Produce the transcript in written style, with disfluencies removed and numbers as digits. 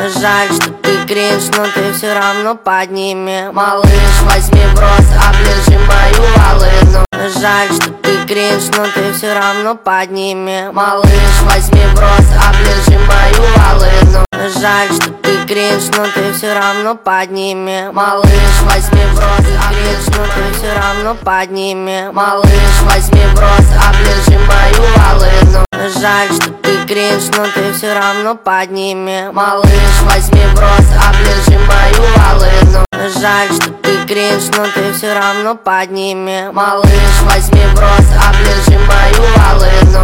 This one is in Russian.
Жаль, что ты кринж, но ты все равно подними. Малыш, возьми в рот, оближи мою волыну. Жаль, что ты кринж, но ты все равно подними. Малыш, возьми в рот, оближи мою волыну. Жаль, что ты кринж, но ты все равно подними. Малыш, возьми в рот, кринж, но ты все равно подними. Малыш, возьми в рот, оближи мою волыну. Жаль, что ты кринж, но ты все равно подними. Малыш, возьми в рот, оближи мою волыну. Жаль, что ты кринж, но ты все равно подними. Малыш, возьми в рот, оближи мою волыну.